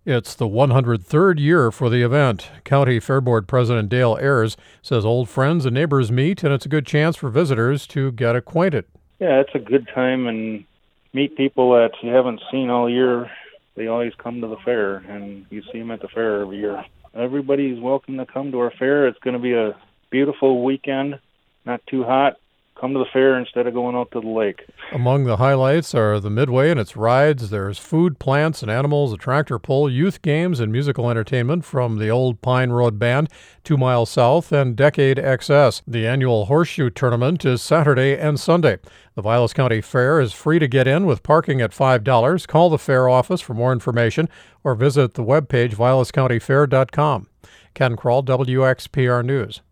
It's the 103rd year for the event. County Fair Board President Dale Ayers says old friends and neighbors meet, and it's a good chance for visitors to get acquainted. Yeah, it's a good time and meet people that you haven't seen all year. They always come to the fair, and you see them at the fair every year. Everybody's welcome to come to our fair. It's going to be a beautiful weekend, not too hot. Come to the fair instead of going out to the lake. Among the highlights are the Midway and its rides. There's food, plants, and animals, a tractor pull, youth games, and musical entertainment from the Old Pine Road Band, 2 Mile South, and Decade XS. The annual Horseshoe Tournament is Saturday and Sunday. The Vilas County Fair is free to get in with parking at $5. Call the fair office for more information or visit the webpage vilascountyfair.com. Ken Kroll, WXPR News.